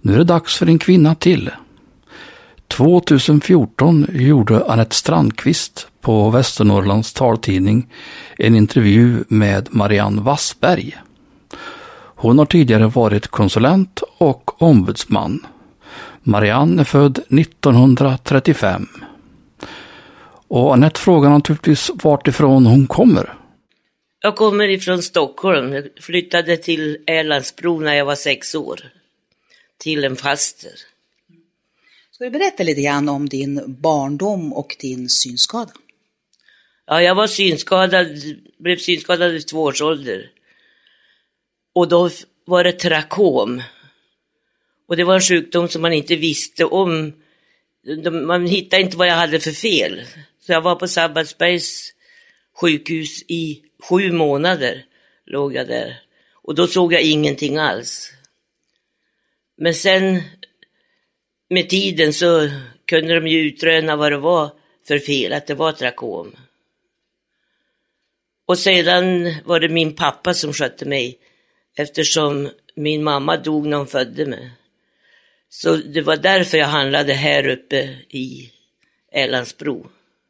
Nu är det dags för en kvinna till. 2014 gjorde Anette Strandqvist på Västernorrlands taltidning en intervju med Marianne Wassberg. Hon har tidigare varit konsulent och ombudsman. Marianne är född 1935. Och Anette frågar naturligtvis vart ifrån hon kommer. Jag kommer ifrån Stockholm. Jag flyttade till Älandsbro när jag var 6 år. Till en faster. Ska du berätta lite grann om din barndom och din synskada? Ja, jag var blev synskadad vid 2 års ålder. Och då var det trakom. Och det var en sjukdom som man inte visste om. Man hittade inte vad jag hade för fel. Så jag var på Sabbatsbergs sjukhus i 7 månader. Låg jag där. Och då såg jag ingenting alls. Men sen med tiden så kunde de ju utröna vad det var för fel. Att det var trakom. Och sedan var det min pappa som skötte mig. Eftersom min mamma dog när hon födde mig. Så det var därför jag handlade här uppe i Älandsbro.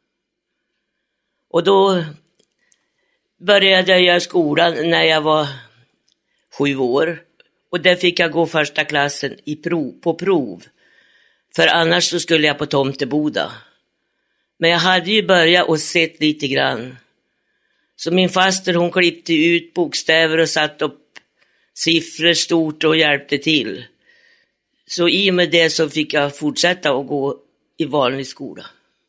Och då började jag göra skolan när jag var 7 år. Och där fick jag gå första klassen på prov. För annars så skulle jag på Tomteboda. Men jag hade ju börjat och sett lite grann. Så min faster hon klippte ut bokstäver och satt upp siffror stort och hjälpte till. Så i och med det så fick jag fortsätta att gå i vanlig skola.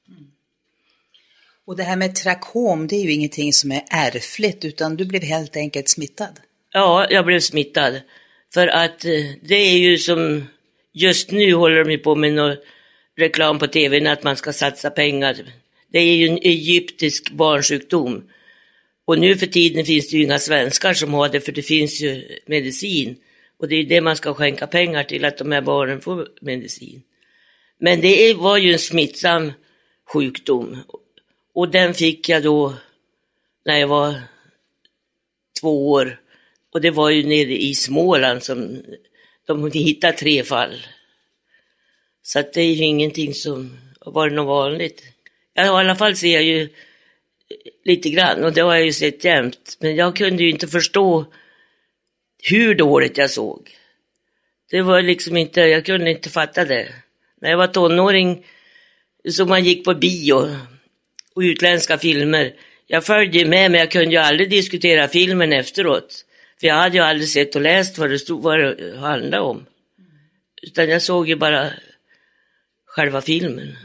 Och det här med trakom, det är ju ingenting som är ärftligt utan du blev helt enkelt smittad. Ja, jag blev smittad. För att det är ju som, just nu håller de ju på med någon reklam på tv att man ska satsa pengar. Det är ju en egyptisk barnsjukdom. Och nu för tiden finns det ju inga svenskar som har det, för det finns ju medicin. Och det är det man ska skänka pengar till, att de här barnen får medicin. Men det var ju en smittsam sjukdom. Och den fick jag då när jag var 2 år. Och det var ju nere i Småland som de hittade 3 fall. Så att det är ju ingenting som har varit något vanligt. I alla fall ser jag ju lite grann, och det har jag ju sett jämt. Men jag kunde ju inte förstå hur dåligt jag såg. Det var liksom inte, jag kunde inte fatta det. När jag var tonåring så man gick på bio och utländska filmer. Jag följde med, men jag kunde ju aldrig diskutera filmen efteråt. För jag hade ju aldrig sett och läst vad det stod, vad det handlade om. Utan jag såg ju bara själva filmen.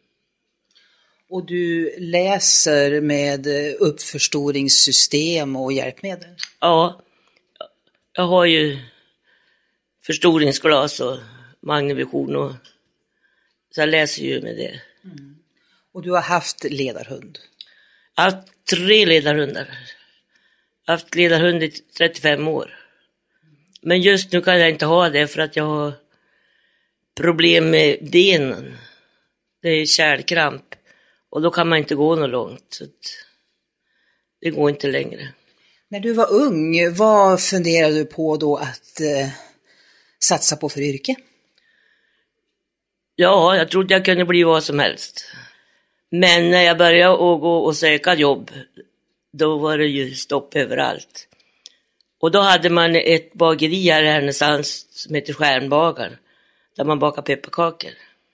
Och du läser med uppförstoringssystem och hjälpmedel? Ja, jag har ju förstoringsglas och magnevision, och så jag läser ju med det. Mm. Och du har haft ledarhund? Jag har haft 3 ledarhundar. Jag har haft ledarhund i 35 år. Men just nu kan jag inte ha det för att jag har problem med benen. Det är kärlkramp. Och då kan man inte gå något långt. Så det går inte längre. När du var ung, vad funderade du på då att satsa på för yrke? Ja, jag trodde jag kunde bli vad som helst. Men när jag började att gå och söka jobb, då var det ju stopp överallt. Och då hade man ett bageri här i Härnösand som heter Stjärnbagaren, där man bakar pepparkakor.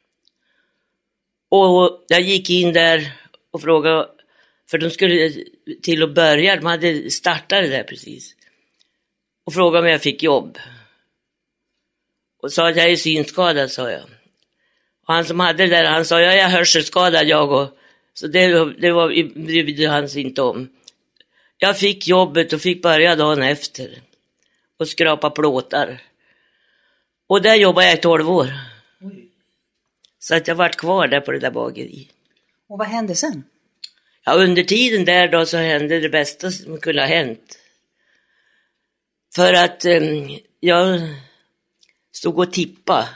Och jag gick in där och frågade, för de skulle till att börja, de hade startat det där precis. Och frågade om jag fick jobb. Och sa att jag är synskadad, sa jag. Och han som hade det där, han sa, jag är hörselskadad jag och. Så det brydde han sig inte om. Jag fick jobbet och fick börja dagen efter. Och skrapa plåtar. Och där jobbade jag i 12 år. Så att jag varit kvar där på det där bageri. Och vad hände sen? Ja, under tiden där då så hände det bästa som kunde ha hänt. För att jag stod och tippa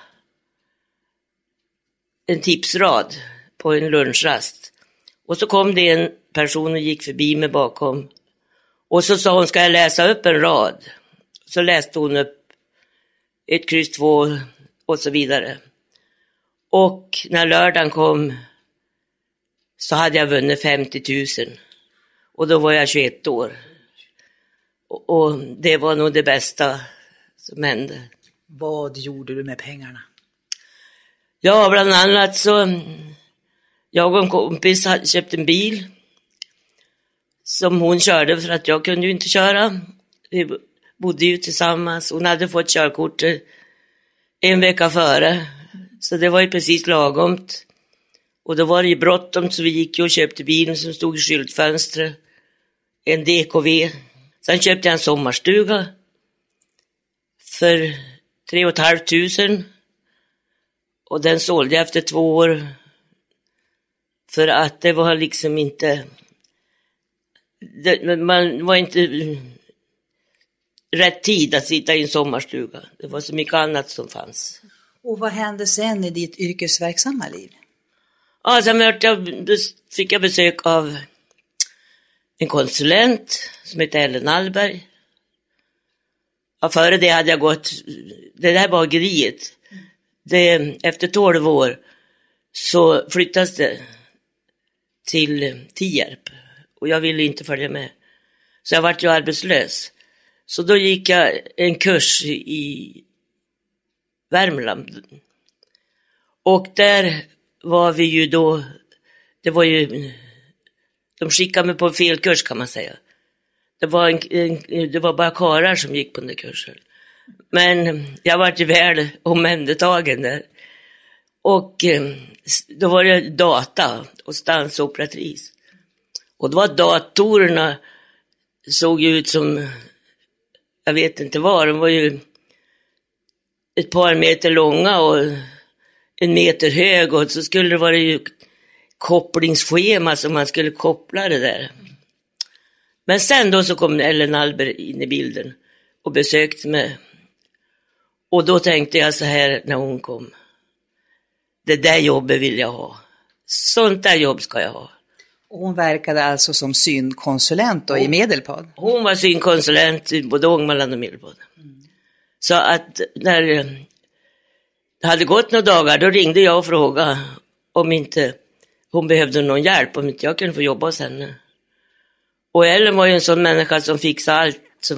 en tipsrad på en lunchrast. Och så kom det en person och gick förbi mig bakom. Och så sa hon, ska jag läsa upp en rad? Så läste hon upp 1, X, 2, och så vidare. Och när lördagen kom så hade jag vunnit 50 000. Och då var jag 21 år. Och det var nog det bästa som hände. Vad gjorde du med pengarna? Ja, bland annat så jag och en kompis köpte en bil som hon körde för att jag kunde ju inte köra. Vi bodde ju tillsammans. Hon hade fått körkort en vecka före. Så det var ju precis lagomt. Och då var det ju bråttom så vi gick och köpte bilen som stod i skyltfönstret. En DKV. Sen köpte jag en sommarstuga för 3 500. Och den sålde jag efter 2 år. För att det var liksom inte... man var inte rätt tid att sitta i en sommarstuga. Det var så mycket annat som fanns. Och vad hände sen i ditt yrkesverksamma liv? Ja, sen fick jag besök av en konsulent som heter Ellen Alberg. Ja, före det hade jag gått... Det där bageriet. Efter 12 år så flyttas det till Tierp. Och jag ville inte följa med. Så jag vart ju arbetslös. Så då gick jag en kurs i Värmland. Och där var vi ju då... Det var ju... De skickade mig på fel kurs kan man säga. Det var bara karlar som gick på den där kursen. Men jag var ju väl omhändertagen där. Och då var det data och stansoperatrice. Och då var datorerna såg ju ut som, jag vet inte vad, de var ju ett par meter långa och 1 meter hög. Och så skulle det vara ju kopplingsschema som man skulle koppla det där. Men sen då så kom Ellen Alberg in i bilden och besökte mig. Och då tänkte jag så här när hon kom. Det där jobbet vill jag ha. Sånt där jobb ska jag ha. Och hon verkade alltså som synkonsulent då, i Medelpad? Hon var synkonsulent i både Ångermanland och Medelpad. Så att när det hade gått några dagar då ringde jag och frågade om inte hon behövde någon hjälp. Om inte jag kunde få jobba hos henne. Och Ellen var ju en sån människa som fixade allt.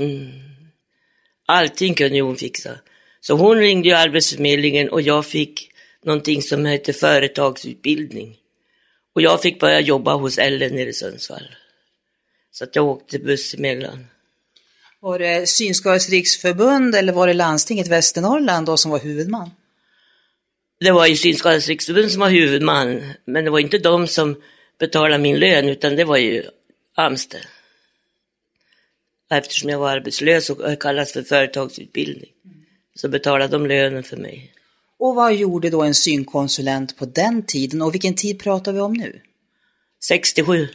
Allting kunde ju hon fixa. Så hon ringde ju Arbetsförmedlingen och jag fick någonting som heter företagsutbildning. Och jag fick börja jobba hos Ellen nere i Sundsvall. Så att jag åkte buss emellan. Var det Synskadades riksförbund eller var det landstinget Västernorrland då som var huvudman? Det var ju Synskadades riksförbund som var huvudman. Men det var inte de som betalade min lön utan det var ju AMS. Eftersom jag var arbetslös och kallas för företagsutbildning. Så betalade de lönen för mig. Och vad gjorde då en synkonsulent på den tiden? Och vilken tid pratar vi om nu? 67.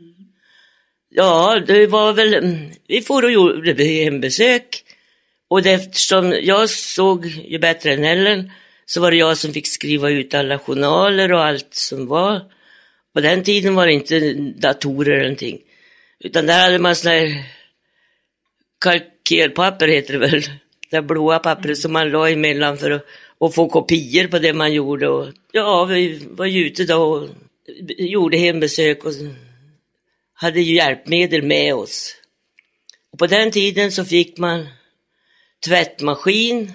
Ja, det var väl... Vi får och gjorde hembesök. Och eftersom jag såg ju bättre än Ellen så var det jag som fick skriva ut alla journaler och allt som var. På den tiden var det inte datorer eller någonting. Utan där hade man sån här kalkerpapper heter det väl. Det blåa pappret som man la emellan för att få kopior på det man gjorde. Och, ja, vi var ju ute då och gjorde hembesök och hade ju hjälpmedel med oss. Och på den tiden så fick man tvättmaskin.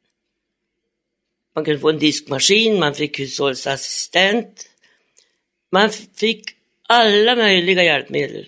Man kunde få en diskmaskin, man fick hushållsassistent. Man fick alla möjliga hjälpmedel.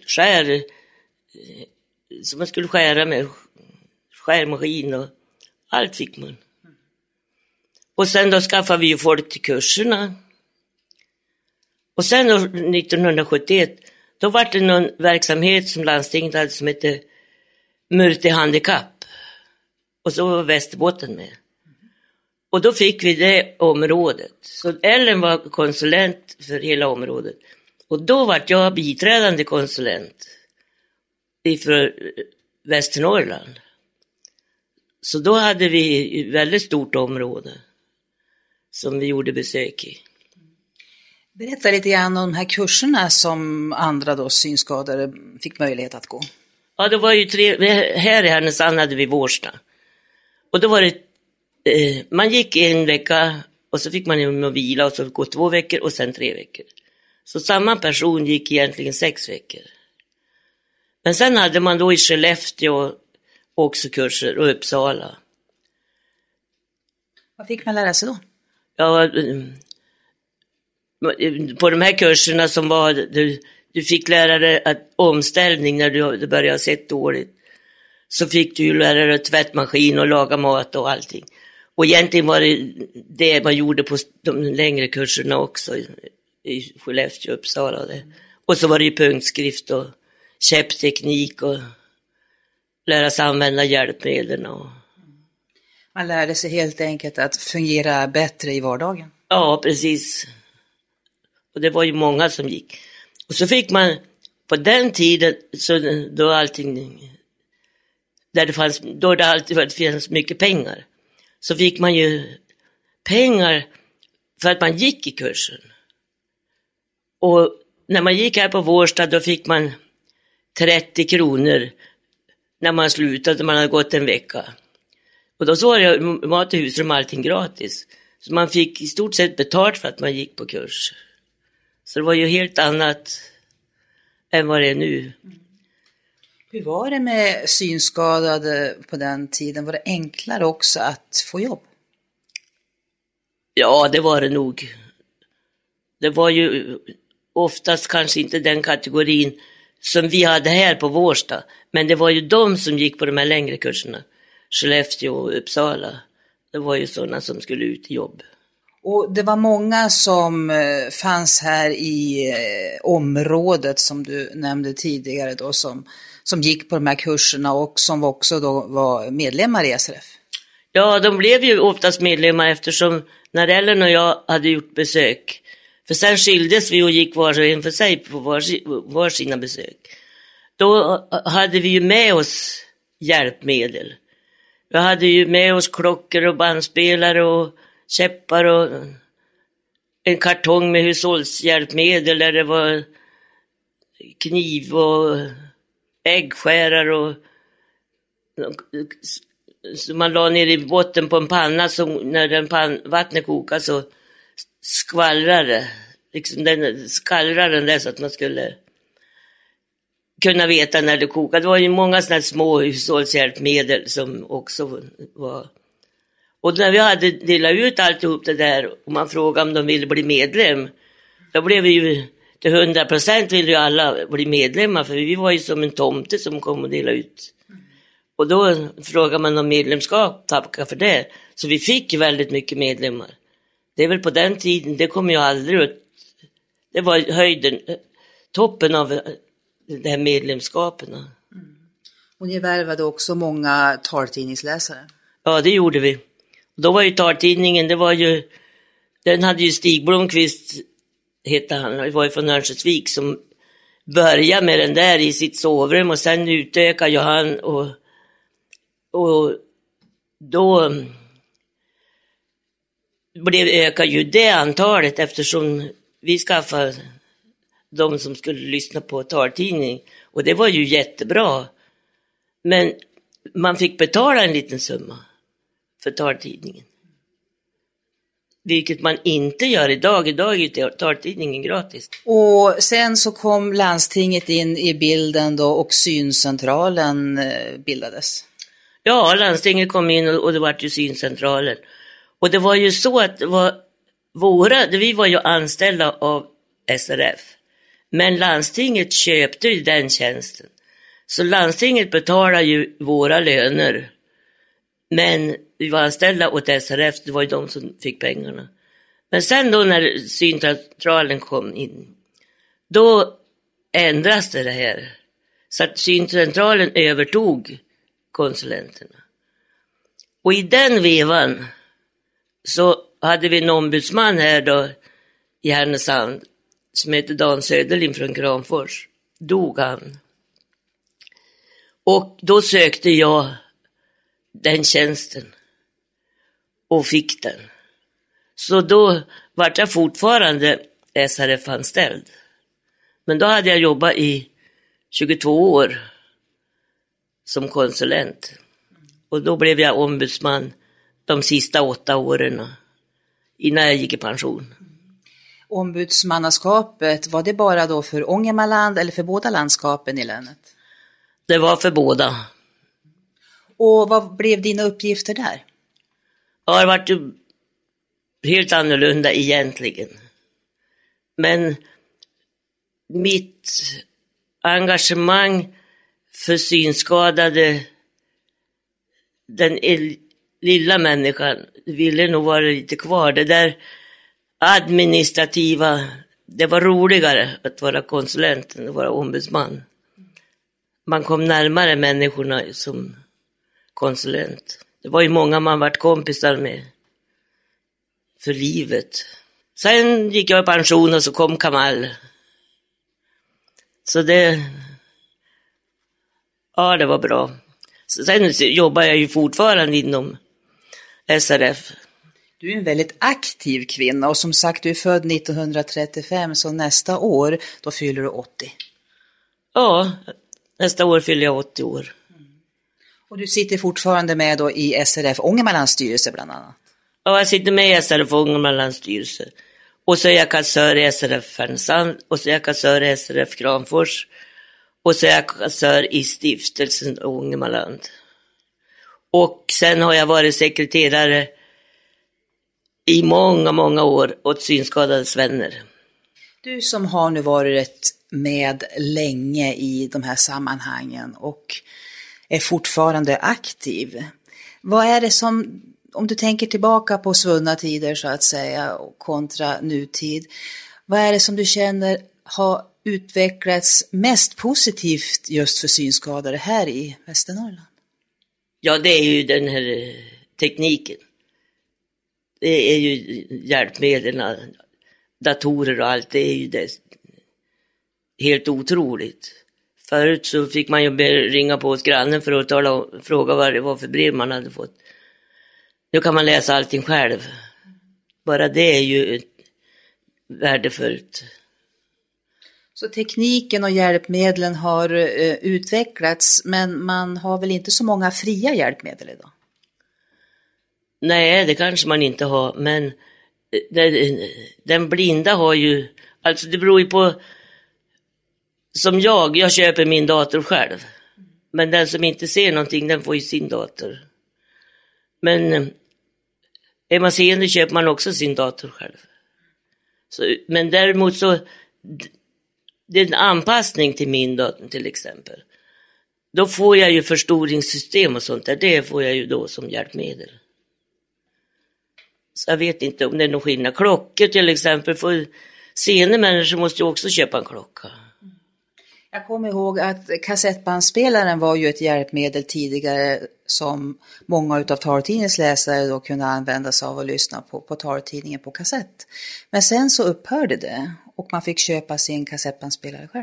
Som man skulle skära med skärmaskin och allt fick man. Och sen då skaffade vi ju folk till kurserna. Och sen då 1971 då var det någon verksamhet som landstinget hade som hette multihandikapp. Och så var Västerbotten med. Och då fick vi det området. Så Ellen var konsulent för hela området. Och då var jag biträdande konsulent ifrån Västernorrland. Så då hade vi ett väldigt stort område som vi gjorde besök i. Berätta lite grann om de här kurserna som andra då synskadade fick möjlighet att gå. Ja, det var ju här i Härnösand hade vi Vårsta. Och då var det man gick en vecka och så fick man ju vila och så gå 2 veckor och sen 3 veckor. Så samma person gick egentligen 6 veckor. Men sen hade man då i Skellefteå också kurser och Uppsala. Vad fick man lära sig då? Ja, på de här kurserna som var, du fick lära dig att omställning när du började se dåligt. Så fick du ju lära dig tvättmaskin och laga mat och allting. Och egentligen var det man gjorde på de längre kurserna också i Skellefteå och Uppsala. Och så var det ju punktskrift och käppteknik och lära sig använda hjälpmedlen. Man lärde sig helt enkelt att fungera bättre i vardagen. Ja, precis. Och det var ju många som gick. Och så fick man på den tiden, så då allting, där det alltid fanns mycket pengar, så fick man ju pengar för att man gick i kursen. Och när man gick här på Vårstad, då fick man 30 kronor när man slutade, man hade gått en vecka. Och då så var det mat och husrum, allting gratis. Så man fick i stort sett betalt för att man gick på kurs. Så det var ju helt annat än vad det är nu. Hur var det med synskadade på den tiden? Var det enklare också att få jobb? Ja, det var det nog. Det var ju oftast kanske inte den kategorin som vi hade här på Vårstad. Men det var ju de som gick på de här längre kurserna. Skellefteå och Uppsala. Det var ju sådana som skulle ut i jobb. Och det var många som fanns här i området som du nämnde tidigare då, som gick på de här kurserna och som också då var medlemmar i SRF. Ja, de blev ju oftast medlemmar eftersom när Ellen och jag hade gjort besök. För sen skildes vi och gick var och en för sig på var sina besök. Då hade vi ju med oss hjälpmedel. Vi hade ju med oss klockor och bandspelare och käppar och en kartong med hushållshjälpmedel där det var kniv och äggskärare och så man la ner i botten på en panna så när vattnet kokade så skvallrade liksom den skallrade där så att man skulle kunna veta när det kokade. Det var ju många sådana små hushållshjälpmedel som också var. Och när vi hade delat ut alltihop det där och man frågade om de ville bli medlem, då blev vi ju till 100% ville ju alla bli medlemmar, för vi var ju som en tomte som kom och delade ut. Och då frågade man om medlemskap, tacka för det. Så vi fick väldigt mycket medlemmar. Det är väl på den tiden, det kom ju aldrig ut. Det var höjden, toppen av de här medlemskapen. Och ni värvade också många taltidningsläsare. Ja, det gjorde vi. Då var ju taltidningen, den hade ju Stig Blomqvist, hette han, det var ju från Örnsköldsvik, som började med den där i sitt sovrum och sen utökade ju han och då ökade ju det antalet eftersom vi skaffade de som skulle lyssna på taltidning och det var ju jättebra. Men man fick betala en liten summa för taltidningen. Vilket man inte gör idag. Idag är taltidningen gratis. Och sen så kom landstinget in i bilden då och syncentralen bildades. Ja, landstinget kom in och det var ju syncentralen. Och det var ju så att vi var ju anställda av SRF. Men landstinget köpte ju den tjänsten. Så landstinget betalade ju våra löner. Men vi var anställda åt SRF, det var ju de som fick pengarna. Men sen då när syncentralen kom in, då ändras det här. Så att syncentralen övertog konsulenterna. Och i den vevan så hade vi en ombudsman här då i Härnösand som heter Dan Söderlind från Kramfors. Dog han. Och då sökte jag den tjänsten och fick den. Så då var jag fortfarande SRF-anställd. Men då hade jag jobbat i 22 år som konsulent. Och då blev jag ombudsman de sista 8 åren innan jag gick i pension. Ombudsmannaskapet, var det bara då för Ångermanland eller för båda landskapen i länet? Det var för båda. Och vad blev dina uppgifter där? Ja, det var ju helt annorlunda egentligen. Men mitt engagemang för synskadade, den lilla människan, ville nog vara lite kvar. Det där administrativa, det var roligare att vara konsulent än att vara ombudsman. Man kom närmare människorna som konsulent. Det var ju många man varit kompisar med för livet. Sen gick jag i pension och så kom Kamal. Så det var bra. Sen jobbar jag ju fortfarande inom SRF. Du är en väldigt aktiv kvinna och som sagt du är född 1935 så nästa år då fyller du 80. Ja, nästa år fyller jag 80 år. Och du sitter fortfarande med då i SRF Ångermanlands styrelse bland annat? Ja, jag sitter med i SRF Ångermanlands styrelse. Och så är jag kassör i SRF Färnäsand och så är jag kassör i SRF Kramfors. Och så är jag kassör i stiftelsen Ångermanland. Och sen har jag varit sekreterare i många, många år åt synskadades vänner. Du som har nu varit med länge i de här sammanhangen och är fortfarande aktiv. Vad är det som, om du tänker tillbaka på svunna tider så att säga kontra nutid, vad är det som du känner har utvecklats mest positivt just för synskadade här i Västernorrland? Ja, det är ju den här tekniken. Det är ju hjälpmedlen, datorer och allt, det är ju det. Helt otroligt. Förut så fick man ju ringa på hos grannen för att fråga vad det var för brev man hade fått. Nu kan man läsa allting själv. Bara det är ju värdefullt. Så tekniken och hjälpmedlen har utvecklats, men man har väl inte så många fria hjälpmedel idag? Nej, det kanske man inte har, men den blinda har ju, alltså det beror ju på, som jag köper min dator själv, men den som inte ser någonting, den får ju sin dator. Men är man seende köper man också sin dator själv. Så, men däremot så, det är en anpassning till min dator till exempel. Då får jag ju förstoringssystem och sånt där, det får jag ju då som hjälpmedel. Så jag vet inte om det är någon skillnad. Klockor till exempel, för seende människor måste ju också köpa en klocka. Jag kommer ihåg att kassettbandspelaren var ju ett hjälpmedel tidigare som många av taltidningens läsare då kunde använda sig av och lyssna på taltidningen på kassett. Men sen så upphörde det och man fick köpa sin kassettbandspelare själv.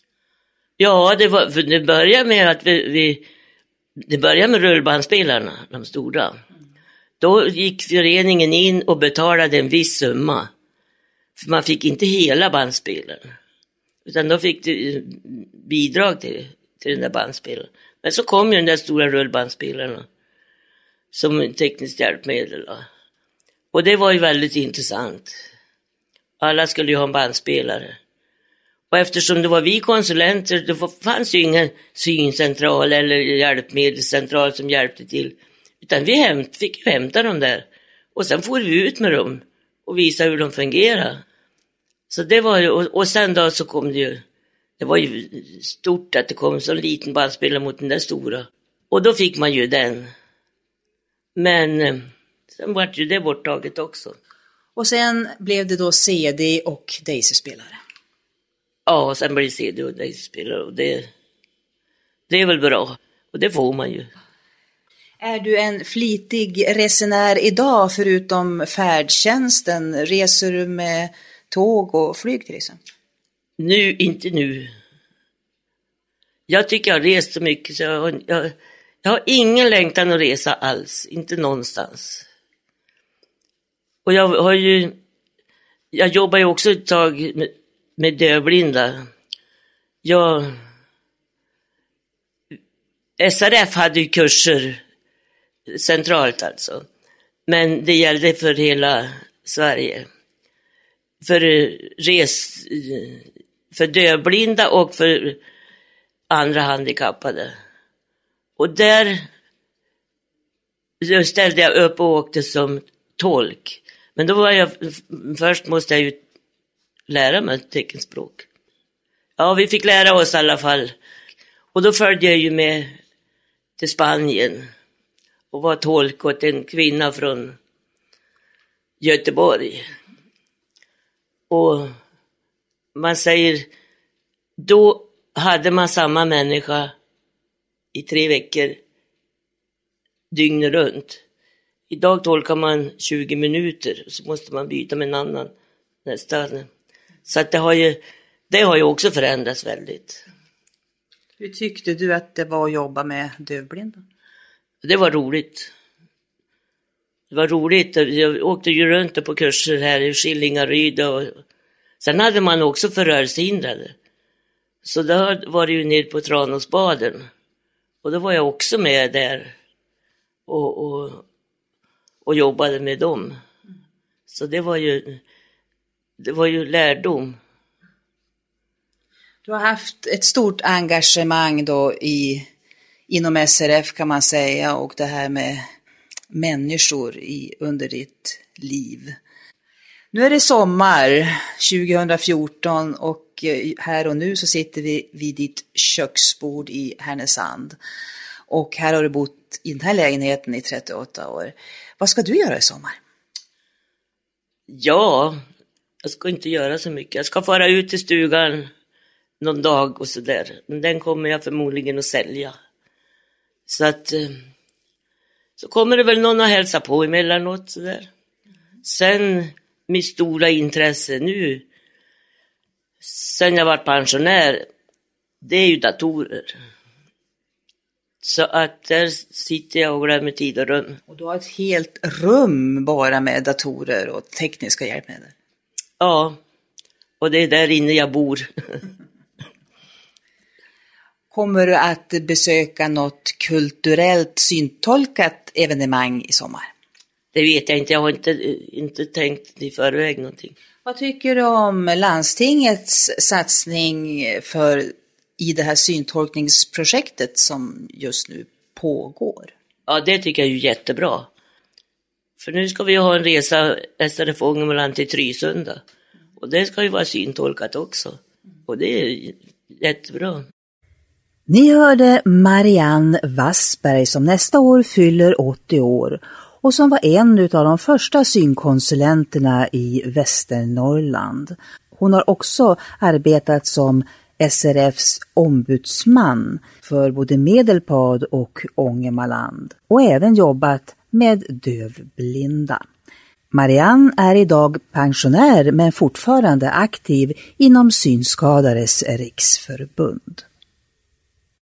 Ja, det började med att det började med rullbandspelarna, de stora. Då gick föreningen in och betalade en viss summa. För man fick inte hela bandspelaren. Utan då fick du bidrag till den där bandspelaren. Men så kom ju den där stora rullbandspelarna som tekniskt hjälpmedel. Och det var ju väldigt intressant. Alla skulle ju ha en bandspelare. Och eftersom det var vi konsulenter, då fanns ju ingen syncentral eller hjälpmedelscentral som hjälpte till. Utan vi fick hämta dem där. Och sen får vi ut med dem och visa hur de fungerar. Så det var ju, och sen då så kom det ju, det var ju stort att det kom så liten bandspelare mot den där stora. Och då fick man ju den. Men sen var ju det borttaget också. Och sen blev det då CD och Daisy-spelare. Ja, sen blev det CD och Daisy-spelare och det är väl bra. Och det får man ju. Är du en flitig resenär idag förutom färdtjänsten? Reser du med tåg och flyg till exempel? Inte nu. Jag tycker jag har rest så mycket så jag har ingen längtan att resa alls. Inte någonstans. Och jag jobbar ju också ett tag med dövblinda. SRF hade ju kurser centralt alltså. Men det gällde för hela Sverige. För dövblinda och för andra handikappade. Och där ställde jag upp och åkte som tolk. Men då var först måste jag ju lära mig teckenspråk. Ja, vi fick lära oss i alla fall. Och då följde jag ju med till Spanien och var tolk åt en kvinna från Göteborg. Och man säger, då hade man samma människa i 3 veckor dygnet runt. Idag tolkar man 20 minuter så måste man byta med en annan nästan. Så att det har ju också förändrats väldigt. Hur tyckte du att det var att jobba med dövblinda? Det var roligt. Det var roligt. Jag åkte ju runt på kurser här i Skillingaryd. Och sen hade man också för rörelsehindrade. Så då var det ju nere på Tranåsbaden. Och då var jag också med där. Och jobbade med dem. Så det var ju lärdom. Du har haft ett stort engagemang då inom SRF kan man säga, och det här med människor under ditt liv. Nu är det sommar 2014 och här och nu så sitter vi vid ditt köksbord i Härnösand. Och här har du bott i den här lägenheten i 38 år. Vad ska du göra i sommar? Ja, jag ska inte göra så mycket. Jag ska fara ut till stugan någon dag och sådär. Men den kommer jag förmodligen att sälja. Så att så kommer det väl någon att hälsa på emellanåt sådär. Sen mitt stora intresse nu, sen jag var pensionär, det är ju datorer. Så att där sitter jag och glömmer tid och rum. Och du har ett helt rum bara med datorer och tekniska hjälpmedel. Ja, och det är där inne jag bor. Kommer du att besöka något kulturellt syntolkat evenemang i sommar? Det vet jag inte, jag har inte tänkt i förväg någonting. Vad tycker du om landstingets satsning i det här syntolkningsprojektet som just nu pågår? Ja, det tycker jag är ju jättebra. För nu ska vi ha en resa SRF Ångermanland till Trysunda. Och det ska ju vara syntolkat också. Och det är jättebra. Ni hörde Marianne Wassberg som nästa år fyller 80 år och som var en av de första synkonsulenterna i Västernorrland. Hon har också arbetat som SRFs ombudsman för både Medelpad och Ångermanland och även jobbat med dövblinda. Marianne är idag pensionär men fortfarande aktiv inom Synskadades riksförbund.